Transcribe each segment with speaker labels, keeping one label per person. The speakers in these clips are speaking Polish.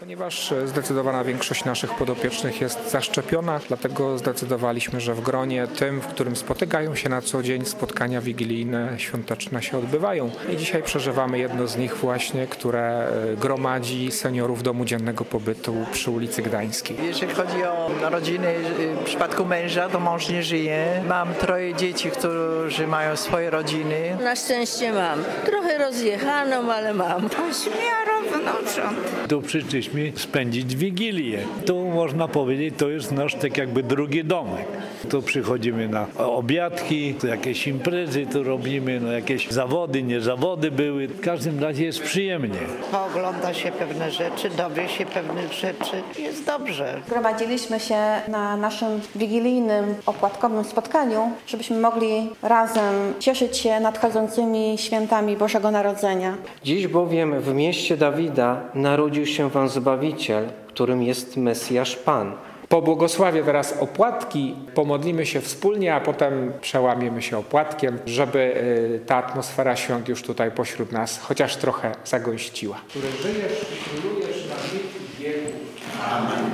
Speaker 1: Ponieważ zdecydowana większość naszych podopiecznych jest zaszczepiona, dlatego zdecydowaliśmy, że w gronie tym, w którym spotykają się na co dzień, spotkania wigilijne, świąteczne się odbywają. I dzisiaj przeżywamy jedno z nich właśnie, które gromadzi seniorów Domu Dziennego Pobytu przy ulicy Gdańskiej.
Speaker 2: Jeżeli chodzi o rodziny, w przypadku męża, to mąż nie żyje. Mam 3 dzieci, którzy mają swoje rodziny.
Speaker 3: Na szczęście mam. Trochę rozjechaną, ale mam.
Speaker 4: Pośmiaro wnucząt.
Speaker 5: Tu przyszliśmy spędzić Wigilię. Tu można powiedzieć, to jest nasz tak jakby drugi domek. Tu przychodzimy na obiadki, tu jakieś imprezy tu robimy, no jakieś zawody, nie zawody były. W każdym razie jest przyjemnie.
Speaker 4: Poogląda się pewne rzeczy, dowie się pewnych rzeczy. Jest dobrze.
Speaker 6: Gromadziliśmy się na naszym wigilijnym, opłatkowym spotkaniu, żebyśmy mogli razem cieszyć się nadchodzącymi świętami Bożego Narodzenia.
Speaker 7: Dziś bowiem w mieście Dawida narodził się wam Zbawiciel, którym jest Mesjasz Pan.
Speaker 1: Pobłogosławię teraz opłatki, pomodlimy się wspólnie, a potem przełamiemy się opłatkiem, żeby ta atmosfera świąt już tutaj pośród nas chociaż trochę zagęściła. Który żyjesz i królujesz na wieki wieków. Amen.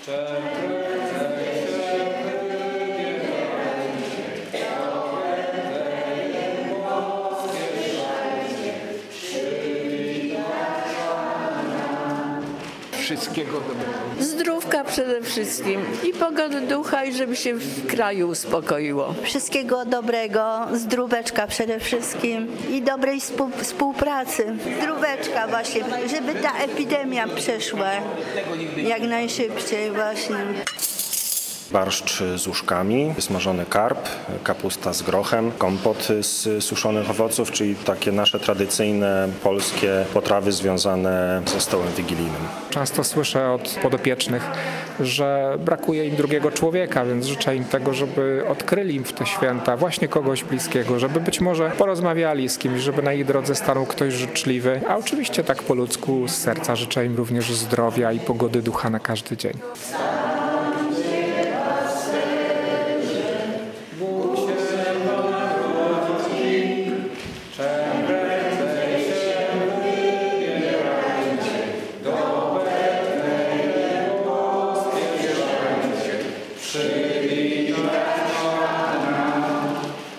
Speaker 1: Wszystkiego dobrego.
Speaker 3: Zdrówka przede wszystkim i pogody ducha i żeby się w kraju uspokoiło.
Speaker 8: Wszystkiego dobrego, zdróweczka przede wszystkim i dobrej współpracy. Zdróweczka właśnie, żeby ta epidemia przeszła jak najszybciej właśnie.
Speaker 9: Barszcz z uszkami, smażony karp, kapusta z grochem, kompot z suszonych owoców, czyli takie nasze tradycyjne polskie potrawy związane ze stołem wigilijnym.
Speaker 1: Często słyszę od podopiecznych, że brakuje im drugiego człowieka, więc życzę im tego, żeby odkryli w te święta właśnie kogoś bliskiego, żeby być może porozmawiali z kimś, żeby na ich drodze stanął ktoś życzliwy, a oczywiście tak po ludzku z serca życzę im również zdrowia i pogody ducha na każdy dzień.